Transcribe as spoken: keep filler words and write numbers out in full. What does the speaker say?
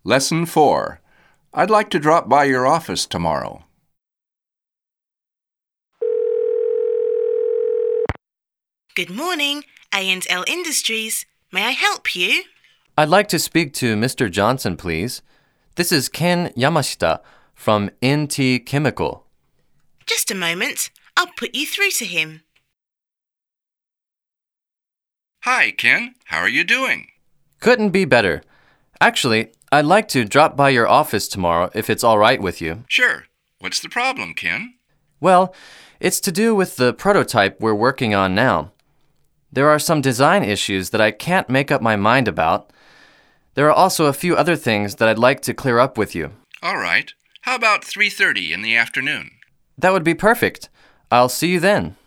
Lesson four. I'd like to drop by your office tomorrow. Good morning, A and L Industries. May I help you? I'd like to speak to Mister Johnson, please. This is Ken Yamashita from N T Chemical. Just a moment. I'll put you through to him. Hi, Ken. How are you doing? Couldn't be better. Actually, I'd like to drop by your office tomorrow if it's all right with you. Sure. What's the problem, Ken? Well, it's to do with the prototype we're working on now. There are some design issues that I can't make up my mind about. There are also a few other things that I'd like to clear up with you. All right. How about three thirty in the afternoon? That would be perfect. I'll see you then.